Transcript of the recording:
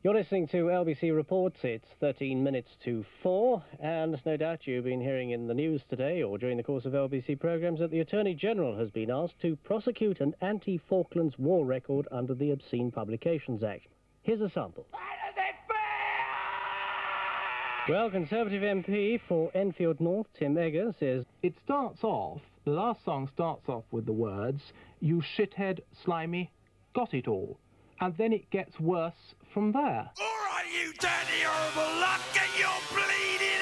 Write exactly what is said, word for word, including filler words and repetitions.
You're listening to L B C Reports. It's thirteen minutes to four, and no doubt you've been hearing in the news today or during the course of L B C programmes that the Attorney General has been asked to prosecute an anti-Falklands war record under the Obscene Publications Act. Here's a sample. Well, Conservative M P for Enfield North, Tim Egger, says, It starts off, the last song starts off with the words, "You shithead, slimy, got it all." And then it gets worse from there. All right, you dirty, horrible luck, get your bleeding